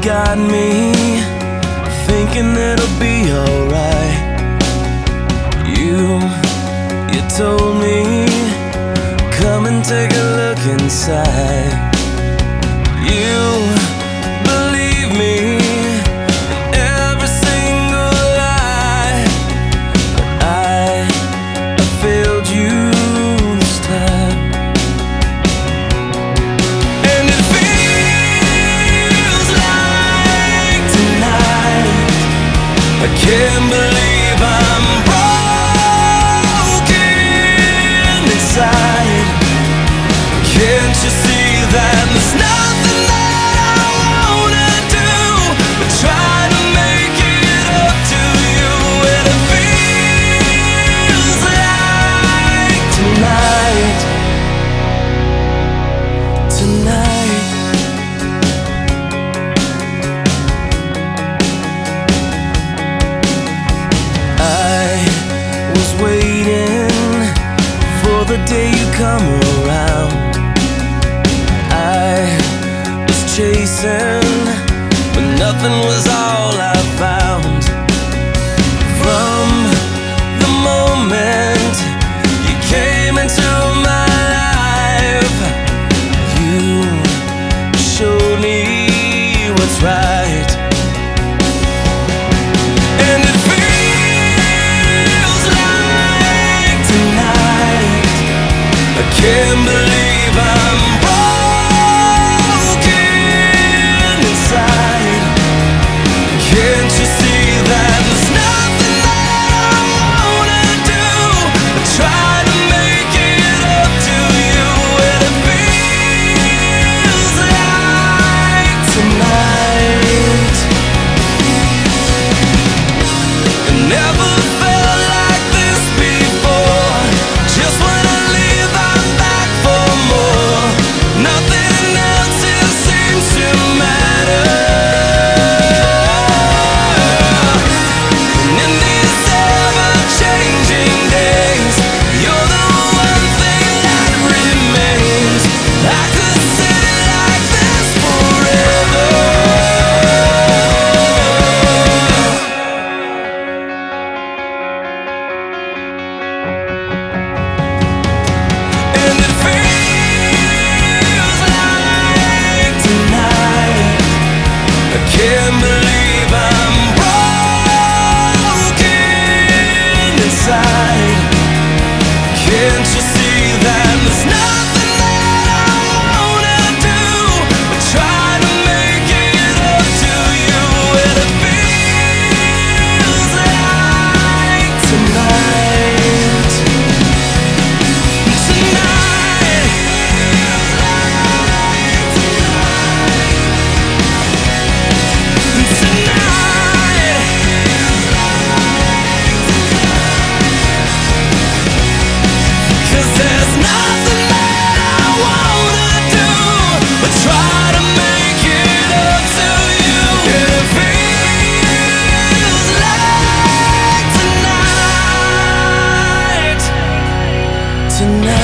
got me thinking it'll be alright. You told me, come and take a look inside. You believe me in every single lie, but I failed you this time. And it feels like tonight I can't believe I'm broken inside. Can't you see that there's nothing that I wanna do but try to make it up to you? And it feels like tonight, tonight. I was waiting for the day you come around. I was chasing, but nothing was all I found. From the moment you came into my life, you showed me what's right. And it feels like tonight I can't believe I'm broken inside. Can't you see that there's nothing that I wanna do but try to make it up to you? And it feels like tonight. It never felt like this before. Just when I leave, I'm back for more. Nothing else here seems to matter. And in these ever-changing days, you're the one thing that remains. I could sit like this forever. And it feels like tonight I can't believe I'm broken inside. Can't you see that there's nothing that I wanna do but try to make it up to you? And it feels like tonight, tonight. Cause there's nothing that I wanna do but try to make it up to you. And it feels like tonight, tonight.